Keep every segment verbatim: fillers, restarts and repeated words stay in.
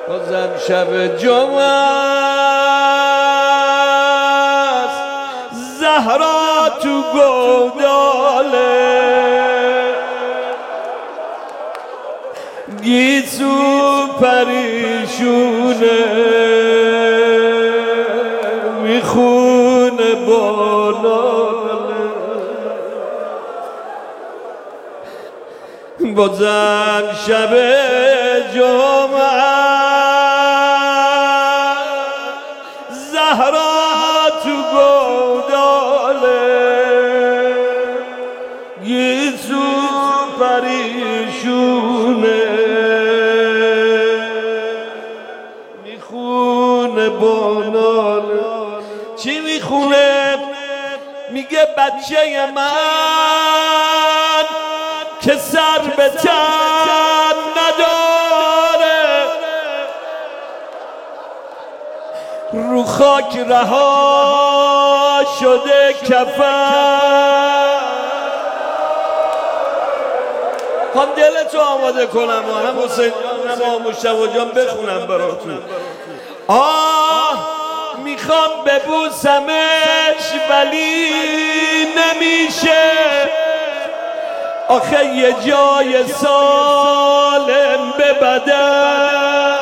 بازم شب جمعه است، زهرا تو گوداله، گیسو پریشونه میخونه با ناله. بازم شب جمعه زهرا تو گوداله، گیسو پریشونه میخونه با ناله. چی میخونه؟ میگه بچه من که سر به تن نداره، رو خاک رها شده کفن. هم دلتو آماده کنم و هم حسین جان هم مشتبه جان بخونم براتون. آه میخوام ببوسمش ولی نمیشه، آخه یه جای سالم به بدن،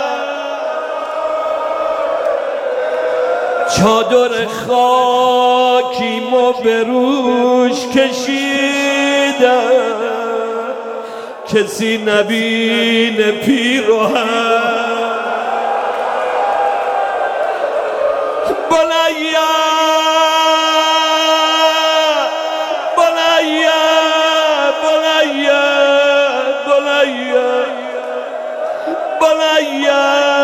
چادر خاکیمو به روش کشیدم، کسی نبینه پیراهن. بلیا بلیا بلیا بلیا بلیا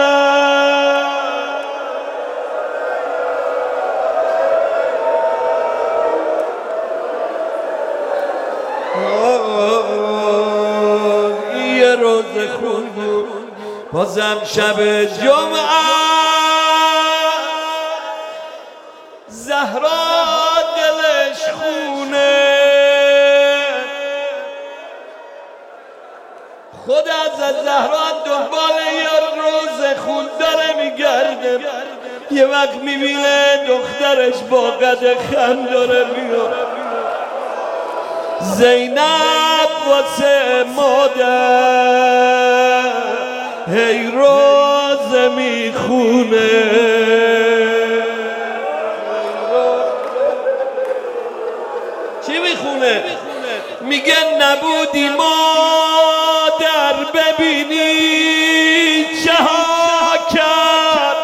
یه روز خون بود، بازم شب جمعه زهرا دلش خونه، خود از زهرا دنبال یه روز خون داره میگرده. یه وقت میبینه دخترش با قد خم داره میاد، زینب واسه مادر هی روز میخونه. چی میخونه؟ میگه نبودی مادر ببینی چه ها کرد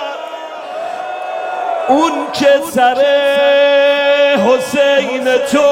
اون که سر حسین تو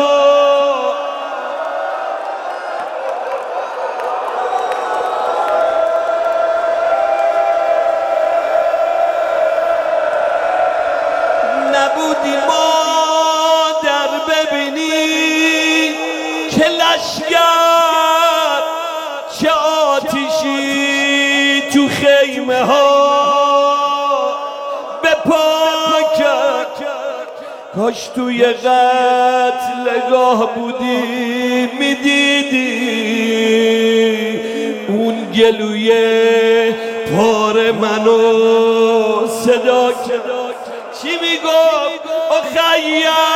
نبودی مادر ببینی که لشگر چه آتیشی تو خیمه ها به پا کرد. کاش توی قتلگاه بودی میدیدی اون گلوی پاره منو صدا کرد. چی میگفت؟ آخیا